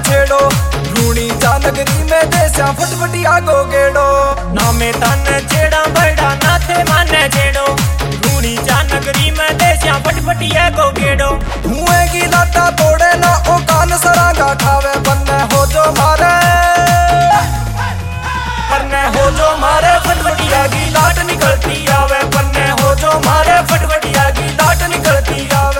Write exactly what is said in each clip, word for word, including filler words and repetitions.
छेड़ो, रूणी जा नगरी में देस्या फटफटिया गो गेड़ो। ना में तन छेड़ा बड़ा ना थे माने छेड़ो, रूणी जा नगरी में देस्या फटफटिया गो गेड़ो। धुएं की लाटा तोड़े ना ओ कान सरांगा खावे, बन्ने हो जो मारे पन्ने हो जो मारे फटफटिया की लाट निकलती आवे, पन्ने हो जो मारे फटफटिया की लाट निकलती आवे।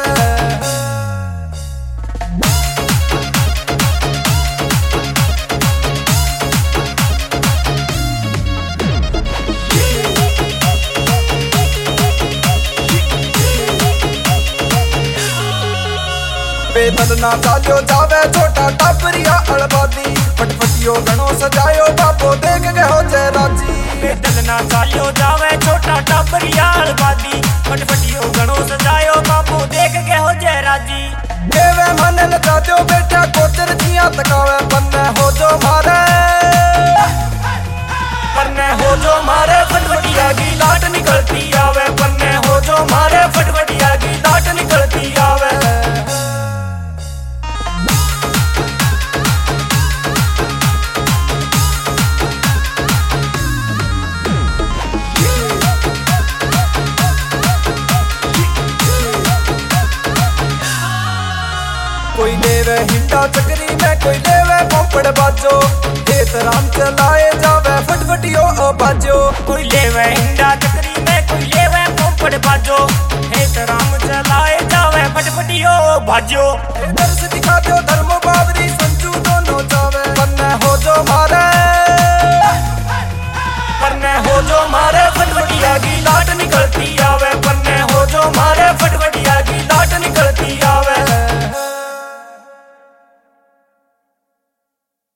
बेदल ना चालो जावे छोटा टाबरिया अड़बादी, फटफटियो गणो सजायो बापो देख के हो जय राजी। बेदल ना चालो जावे छोटा टाबरिया अड़बादी, फटफटियो गणो सजायो बापो देख के हो जय राजी। केवे मन न जादो बेटा कोचर जिया तकावे, पन्ने हो जो मारे पन्ने हो जो मारे फटफटिया की लाट निकलती आवे, पन्ने हो जो मारे फटफटिया की लाट निकलती आवे। कोई लेवे हिंडा चकरी में, कोई लेवे पोपड़ बाजो, खेत राम चलाए जावे फटफटियो ओ बाजो। कोई लेवे हिंडा चकरी में, कोई लेवे पोपड़ बाजो, खेत राम चलाए जावे फटफटियो बाजो। दर्श दिखा दो धर्मो